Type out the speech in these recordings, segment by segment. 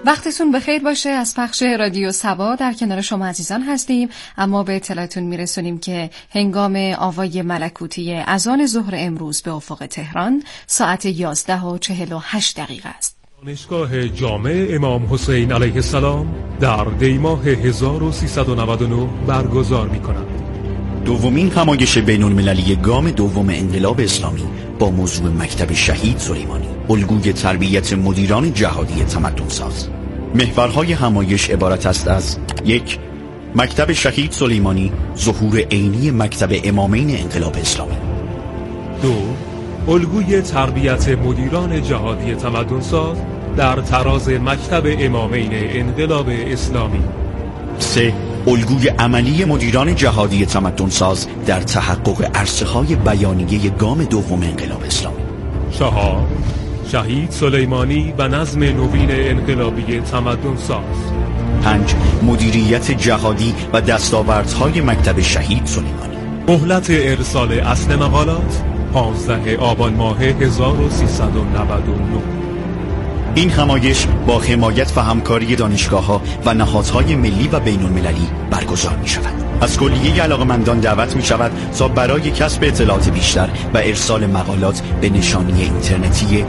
وقتتون بخیر باشه. از پخش رادیو سبا در کنار شما عزیزان هستیم، اما به اطلاعتون میرسونیم که هنگام آوای ملکوتی اذان ظهر امروز به افق تهران ساعت 11:48 است. دانشگاه جامع امام حسین علیه السلام در دیماه 1399 برگزار می‌کند. دومین همایش بین‌المللی گام دوم انقلاب اسلامی با موضوع مکتب شهید سلیمانی، الگوی تربیت مدیران جهادی تمدن‌ساز. محورهای همایش عبارت است از: 1. مکتب شهید سلیمانی، ظهور عینی مکتب امامین انقلاب اسلامی. 2. الگوی تربیت مدیران جهادی تمدن‌ساز در تراز مکتب امامین انقلاب اسلامی. 3. الگوی عملی مدیران جهادی تمدن‌ساز در تحقق عرصه‌های بیانیه گام دوم انقلاب اسلامی. 4. شهید سلیمانی و نظم نوین انقلابی تمدن‌ساز. 5. مدیریت جهادی و دستاوردهای مکتب شهید سلیمانی. مهلت ارسال اصل مقالات 15 آبان ماه 1399. این همایش با حمایت و همکاری دانشگاه‌ها و نهادهای ملی و بین‌المللی برگزار می‌شود. از کلیه علاقه‌مندان دعوت می‌شود تا برای کسب اطلاعات بیشتر و ارسال مقالات به نشانی اینترنتی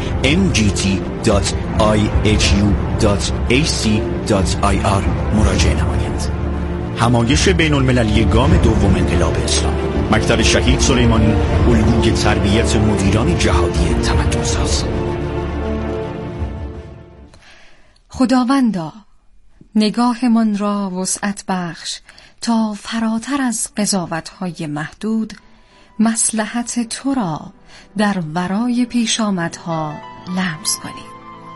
mgt.ihu.ac.ir مراجعه نمایند. همایش بین‌المللی گام دوم انقلاب اسلامی، مکتب شهید سلیمانی، الگوی تربیت مدیران جهادی تمدن‌ساز. خداوندا، نگاهمان را وسعت بخش تا فراتر از قضاوت‌های محدود مصلحت تو را در ورای پیشامدها لمس کنیم.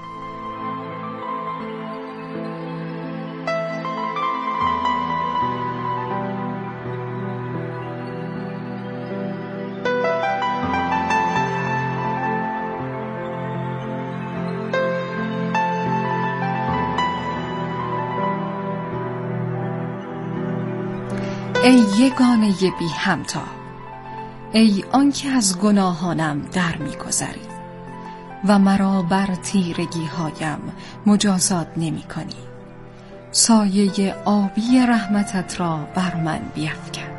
ای یگانه بی همتا، ای آنکه از گناهانم در می‌گذری و مرا بر تیرگی هایم مجازات نمی کنی، سایه آبی رحمتت را بر من بیفکن.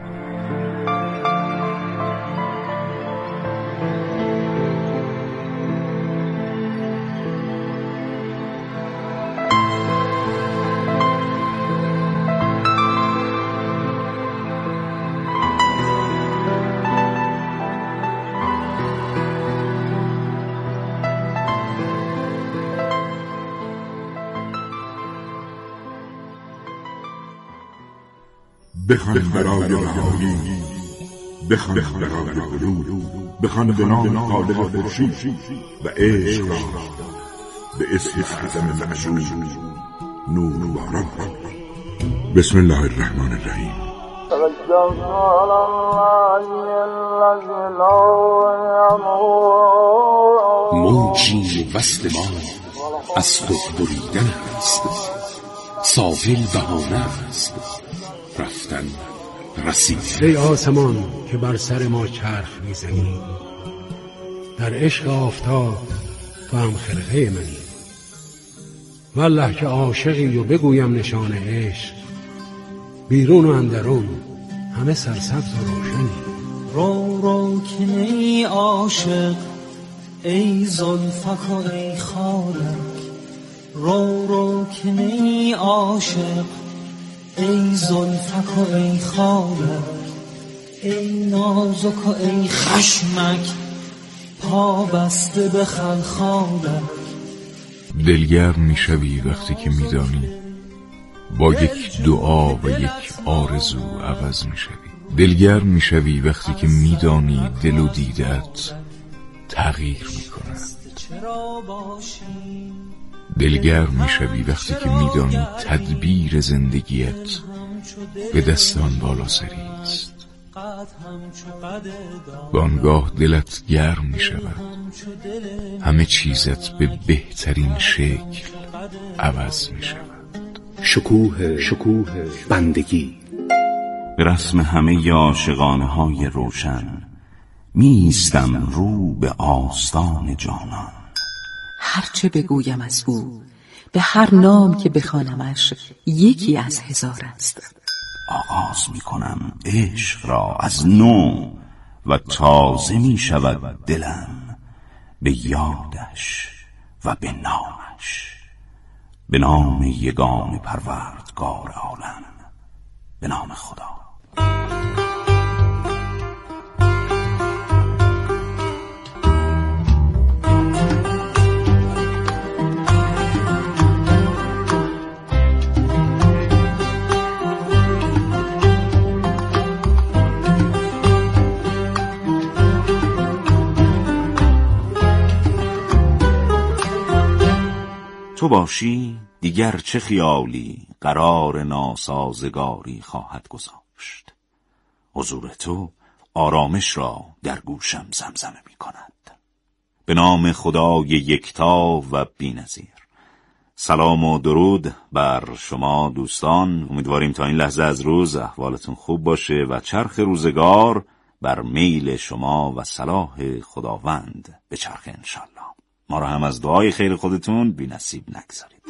بخوان برای رهایی، بخوان برای قلوب، بخوان به نام خالق خورشید و عشق را به اسم اعظم معشوق نور باران. بسم الله الرحمن الرحیم. موجی وصل ما از خود بریدن است، ساحل بهانه است، رفتن رسید. ای آسمان که بر سر ما چرخ میزنی، در عشق آفتاب تو هم خرقه منی. والله که عاشقی و بگویم نشان عشق، بیرون و اندرون همه سرسبز و روشنی. رو رو که ای عاشق، ای زلفک و ای خالک، رو رو که ای عاشق، ای زلفک و ای خالک، ای نازک و ای خشمک، پا بسته به خلخالک. دلگرم میشوی وقتی که میدانی با یک دعا و یک آرزو عوض میشوی. دلگرم میشوی وقتی که میدانی دل و دیدت تغییر میکند. دلگرم میشوی وقتی که میدانی تدبیر زندگیت به دستان بالا سری است. بانگاه دلت گرم میشود، همه چیزت به بهترین شکل عوض میشود. شکوه بندگی. به رسم همه عاشقانه های روشن میستم رو به آستان جانان. هرچه بگویم از او به هر نام که بخوانمش یکی از هزار است. آغاز می کنم عشق را از نو و تازه می شود دلم به یادش و به نامش. به نام یگان پروردگار عالم، به نام خدا. تو باشی دیگر چه خیالی قرار ناسازگاری خواهد گذاشت. حضور تو آرامش را در گوشم زمزمه می کند. به نام خدای یکتا و بی‌نظیر. سلام و درود بر شما دوستان. امیدواریم تا این لحظه از روز احوالتون خوب باشه و چرخ روزگار بر میل شما و صلاح خداوند به چرخ انشالله. ما را هم از دعای خیر خودتون بی نصیب نگذارید.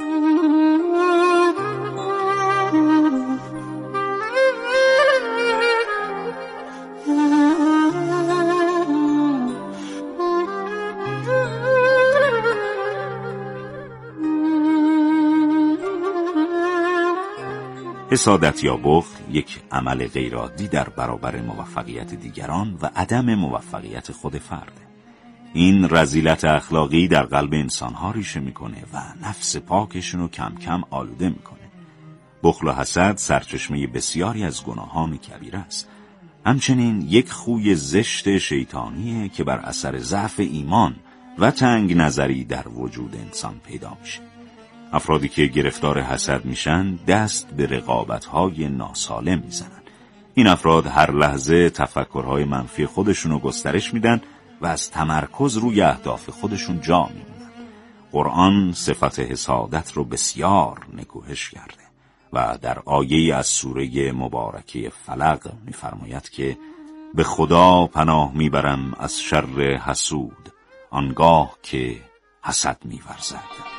حسادت یا بخل یک عمل غیرعادی در برابر موفقیت دیگران و عدم موفقیت خود فرده. این رذیلت اخلاقی در قلب انسانها ریشه میکنه و نفس پاکشون رو کم کم آلوده میکنه. بخل و حسد سرچشمه بسیاری از گناهان کبیره است. همچنین یک خوی زشت شیطانیه که بر اثر ضعف ایمان و تنگ نظری در وجود انسان پیدا میشه. افرادی که گرفتار حسد میشن دست به رقابت‌های ناسالم میزنن. این افراد هر لحظه تفکرهای منفی خودشون رو گسترش میدن و از تمرکز روی اهداف خودشون جا میمونن. قرآن صفت حسادت رو بسیار نکوهش کرده و در آیه از سوره مبارکه فلق میفرماید که به خدا پناه میبرم از شر حسود آنگاه که حسد میورزد.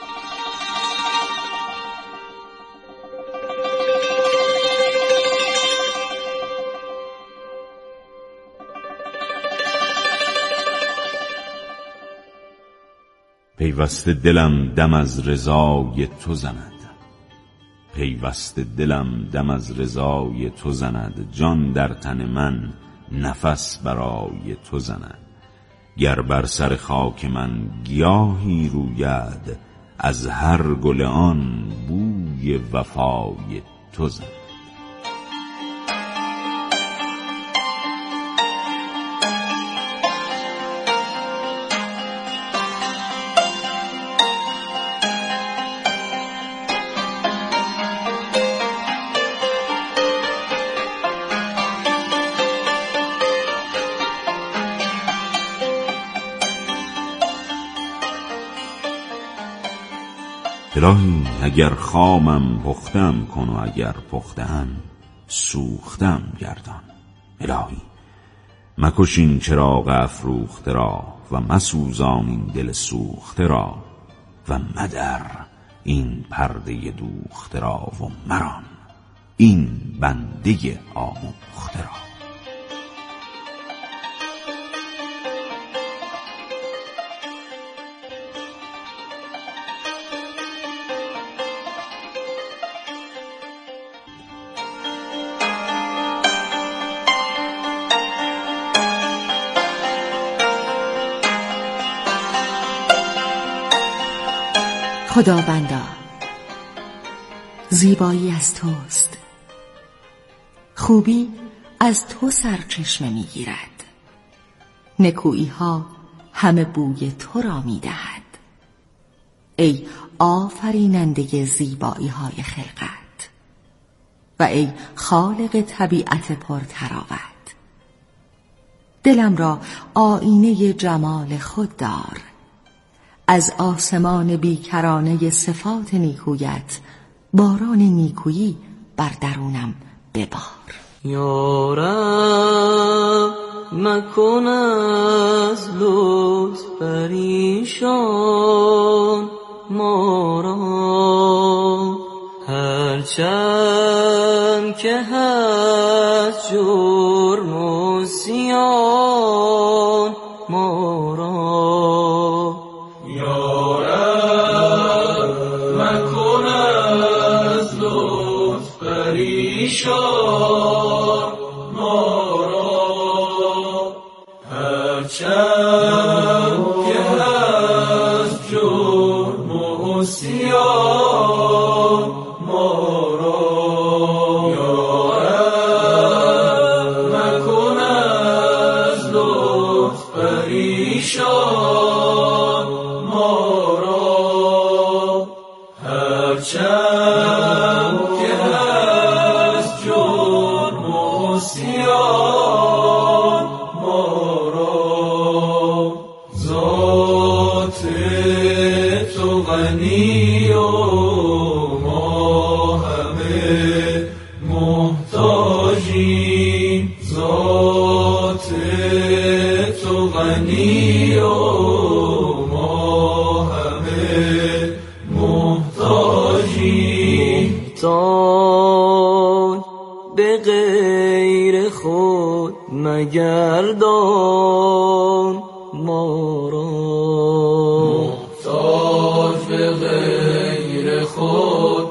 پیوسته دلم دم از رضای تو زند، پیوسته دلم دم از رضای تو زند، جان در تن من نفس برای تو زند. گر بر سر خاک من گیاهی روید، از هر گل آن بوی وفای تو زند. الهی اگر خامم پختم کن و اگر پختم سوختم گردان. الهی مکش این چراغ افروخته را و مسوزان این دل سوخته را و مدر این پرده دوخته را و مران این بنده آموخته را. خداوندا زیبایی از توست، خوبی از تو سرچشمه میگیرد، نکویی ها همه بوی تو را میدهد. ای آفریننده زیبایی های خلقت و ای خالق طبیعت پرتراوت، دلم را آینه جمال خود دار، از آسمان بیکرانه صفات نیکویت باران نیکویی بر درونم ببار. یا رب مکن از لطف پریشان ما را، هرچند که هست جرم و زیان ما را، یا رب مکن از لطف پریشان ما را، هرچند که هست جرم و عصیان ما را، یا رب مکن از لطف پریشان ما را، هرچند که هست جرم و عصیان ما را، ذات تو غنی و ما همه محتاجیم، ذات تو غنی و ما همه محتاجیم. محتاج به غیر خود مگردان ما را، محتاج به غیر خود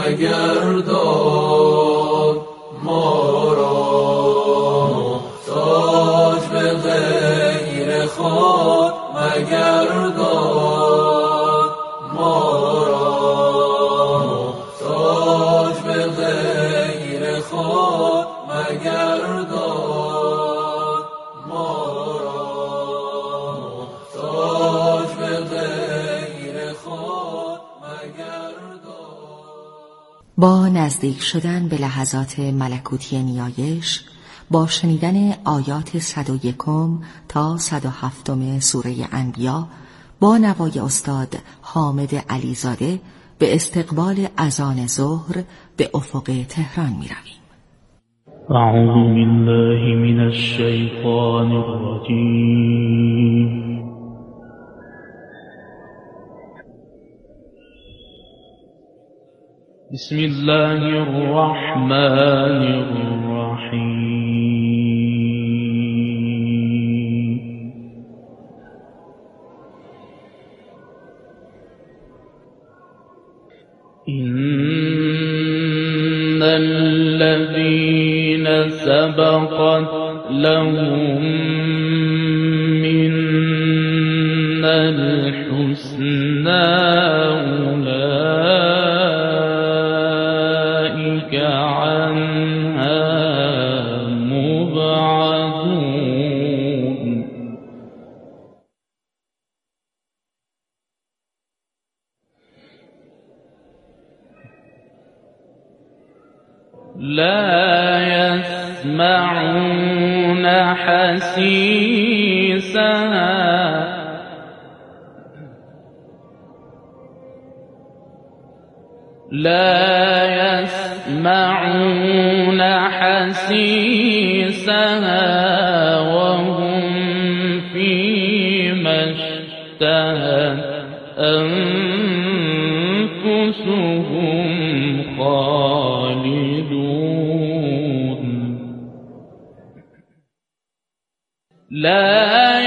مگردان ما را، محتاج به غیر خود مگردان ما را، محتاج به غیر خود مگردان ما را، محتاج به غیر خود مگردان. با نزدیک شدن به لحظات ملکوتی نیایش، با شنیدن آیات 101 تا 107 سوره انبیا با نوای استاد حامد علیزاده به استقبال اذان ظهر به افق تهران می رویم. اعوذ بالله من الشیطان الرجیم. بسم الله الرحمن الرحیم. إن الذين سبقت لهم منا الحسنى أولئك عنها مبعدون. لا يسمعون حسيسها وهم فيما اشتهت أنفسهم خالدون. لا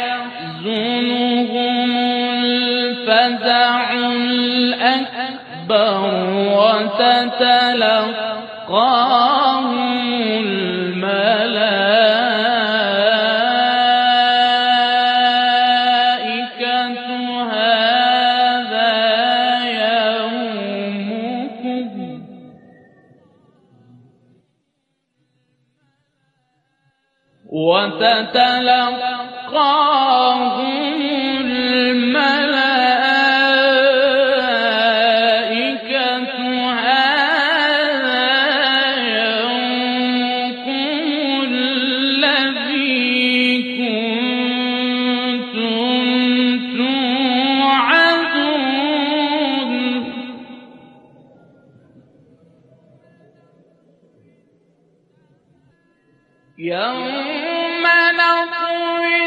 يحزنهم الفزع الأكبر وتتلقاهم الملائكة هذا يومكم وتتلقاهم الملائكة هذا يومكم الذي كنتم توعدون. يوم نطوي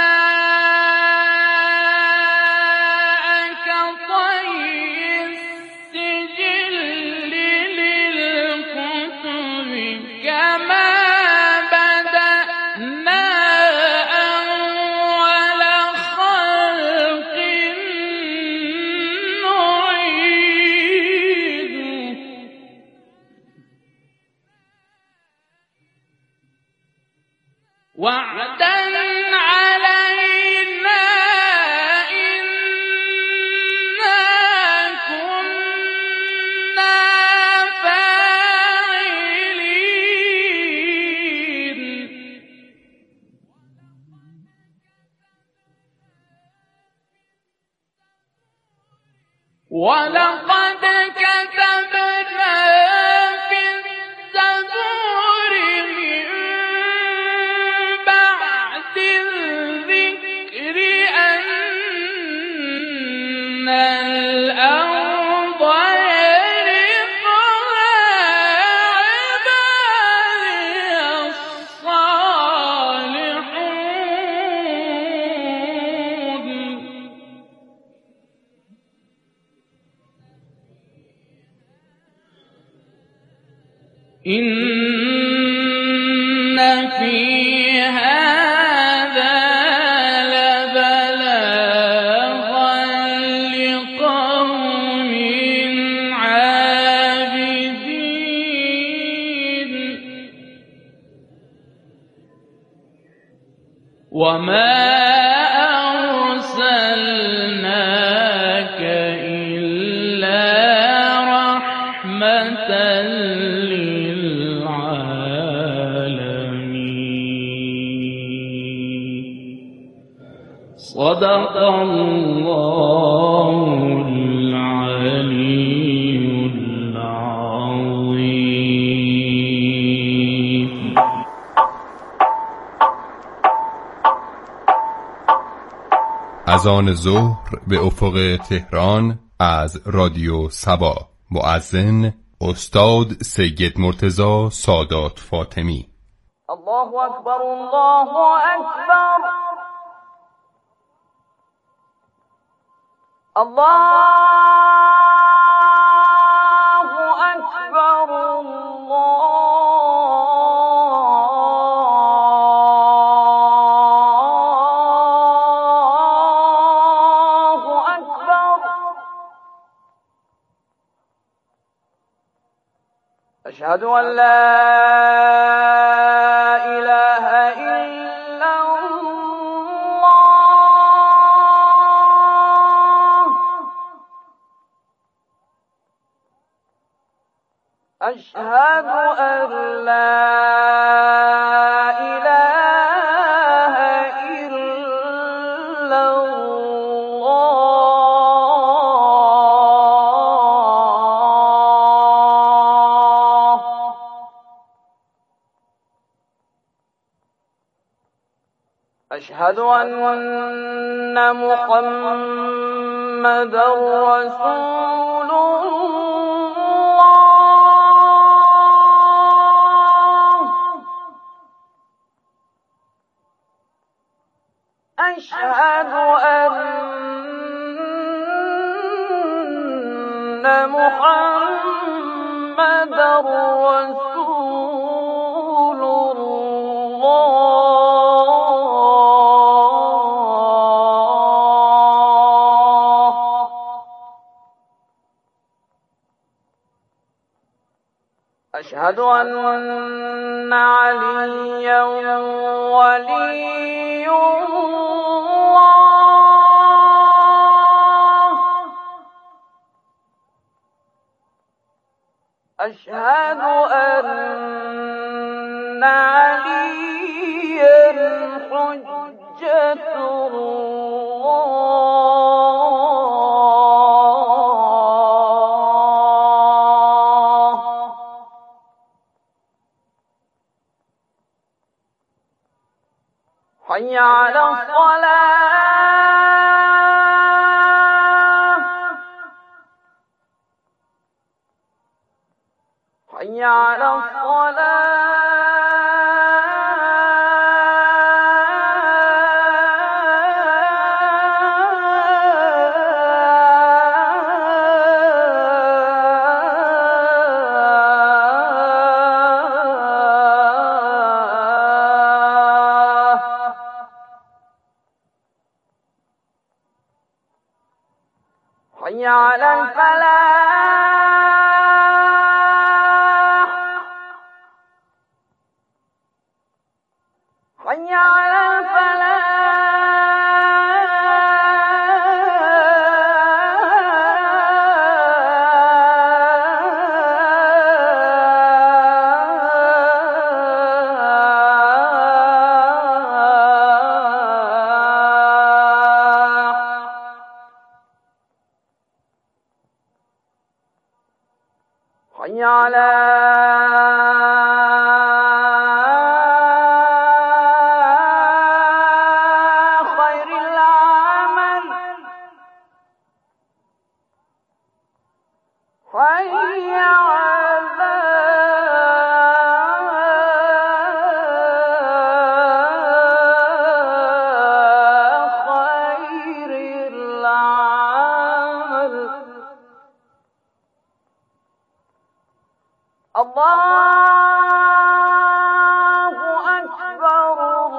السماء كطي ولقد كتبنا في الزبور من بعد الذكر أن الأرض يرثها عبادي الصالحون إن في هذا لبلاغا لقوم عابدين وما أرسلناك إلا رحمة صدق الله العلي العظيم. اذان ظهر به افق تهران از رادیو سبا. مؤذن استاد سید مرتضی سادات فاطمی. الله اکبر الله اکبر الله اکبر الله اکبر اشهد ان لا اله الا أشهد أن لا إله إلا الله أشهد أن محمدا رسول أشهد أن محمدا رسول الله أشهد أن عليا ولي أشهد أن عليا حجة الله حي على الصلاة حي على حي على الفلاح حي على حي على خير العمل حي على خير العمل الله أكبر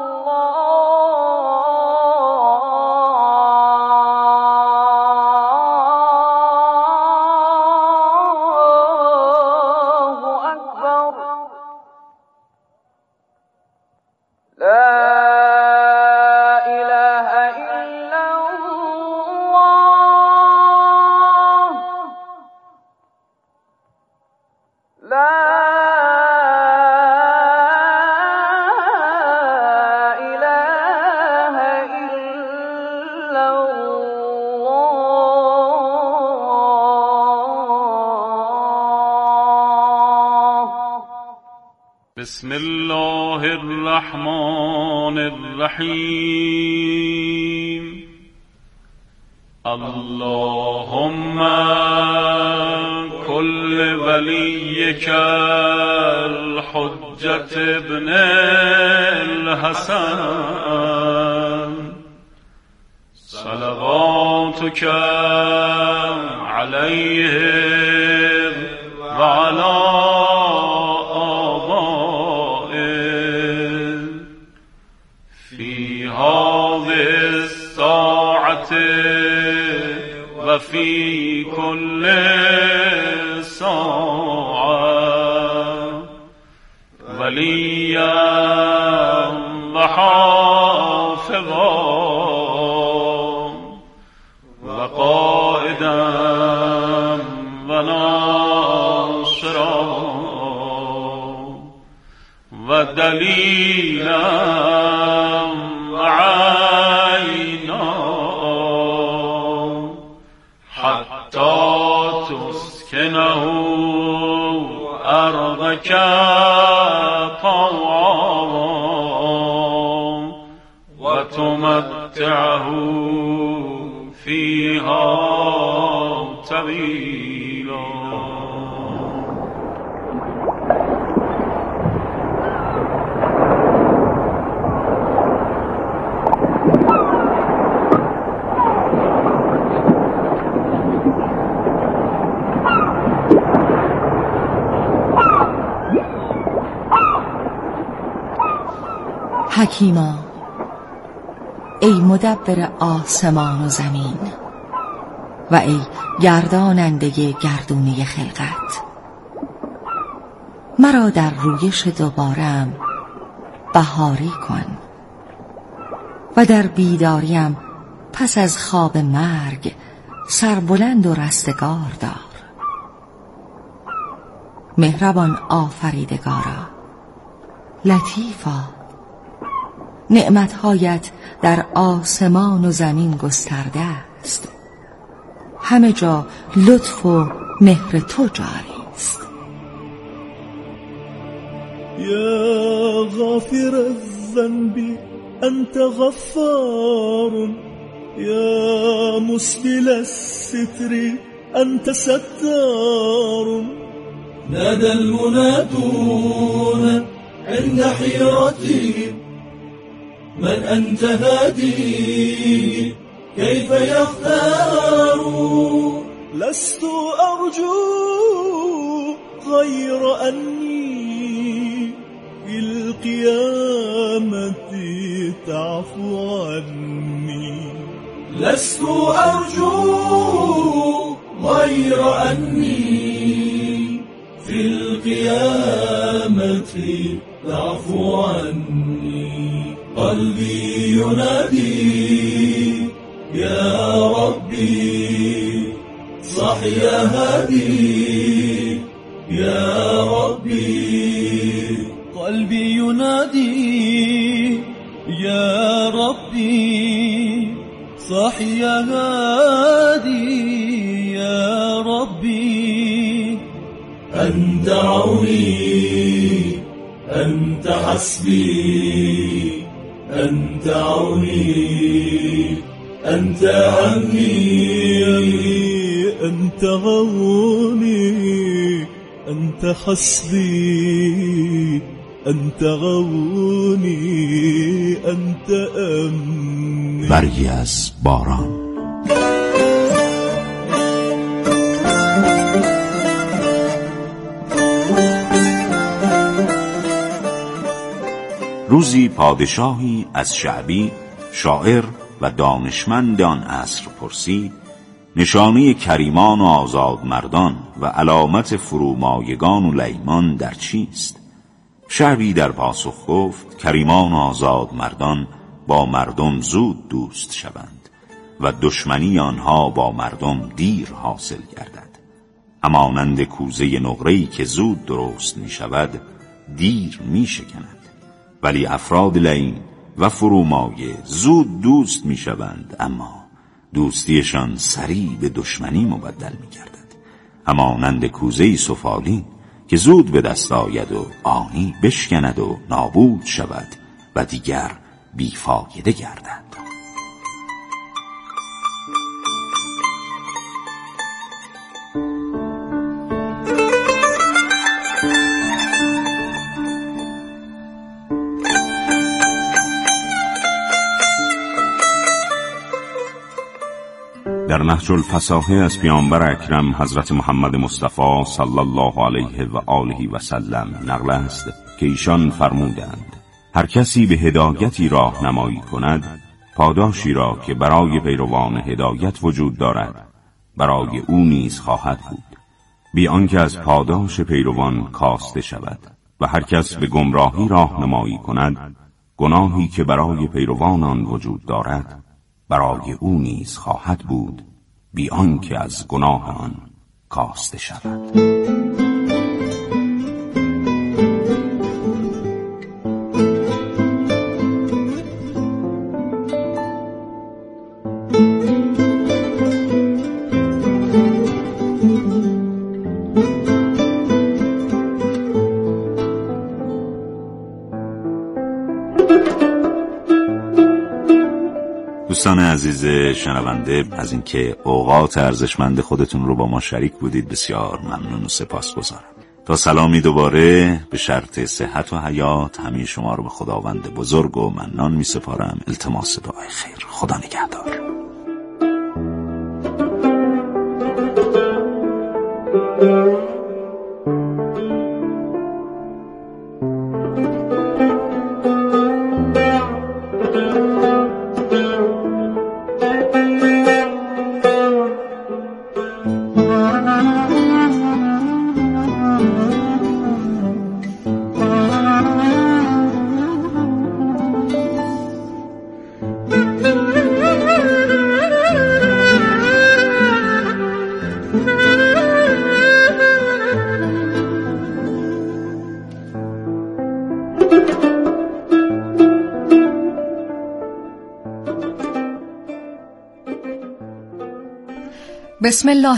الله أكبر لا إله إلا الله لا إله إلا الله بسم الله الرحمن الرحيم اللهم كل وليك الحجة ابن الحسن صلواتك عليه وعلى آبائه في هذه الساعة وفي كل ساعة وليا وحافظا وقائدا وناصرا ودليلا وعينا حتى تسكنه أرضك طوعا وتمتعه فيها طويلا حکیما، ای مدبر آسمان و زمین و ای گرداننده گردونه خلقت، مرا در رویش دوبارم بهاری کن و در بیداریم پس از خواب مرگ سربلند و رستگار دار. مهربان آفریدگارا، لطیفا، نعمتهایت در آسمان و زمین گسترده است، همه جا لطف و مهر تو جاری است. یا غافر الذنب انت غفار، یا مسبل الستر انت ستار. نادى المنادون عند حيرتهم من أنت هادي كيف يختار. لست أرجو غير أني في القيامة تعفو عني. لست أرجو غير أني في القيامة تعفو عني. قلبي ينادي يا ربي صح يا هادي يا ربي. قلبي ينادي يا ربي صح يا هادي يا ربي. أنت عوني أنت حسبي أنت عوني أنت أمني أنت غوني أنت حسبي أنت غوني أنت أمني. برگی از باران. روزی پادشاهی از شعبی شاعر و دانشمند آن عصر پرسید نشانه کریمان و آزاد مردان و علامت فرومایگان و لیمان در چیست؟ شعبی در پاسخ گفت کریمان و آزاد مردان با مردم زود دوست شوند و دشمنی آنها با مردم دیر حاصل گردد. همانند کوزه نقره‌ای که زود درست می شود دیر می شکند، ولی افراد لئیم و فرومایه زود دوست می شوند اما دوستیشان سریع به دشمنی مبدل می گردد. همانند کوزه سفالی که زود به دست آید و آنی بشکند و نابود شود و دیگر بیفایده گردد. در نهج الفصاحه از پیامبر اکرم حضرت محمد مصطفی صلی الله علیه و آله و سلم نقل است که ایشان فرمودند هر کسی به هدایتی راهنمایی کند پاداشی را که برای پیروان هدایت وجود دارد برای او نیز خواهد بود بی آنکه از پاداش پیروان کاسته شود، و هر کس به گمراهی راهنمایی کند گناهی که برای پیروان آن وجود دارد برای او نیز خواهد بود بی آنکه از گناه آن کاسته شود. دوستان عزیز شنونده، از اینکه اوقات ارزشمند خودتون رو با ما شریک بودید بسیار ممنون و سپاسگزارم. تا سلامی دوباره به شرط صحت و حیات همه شما رو به خداوند بزرگ و منان می سپارم. التماس دعای خیر. خدا نگهدار. بسم الله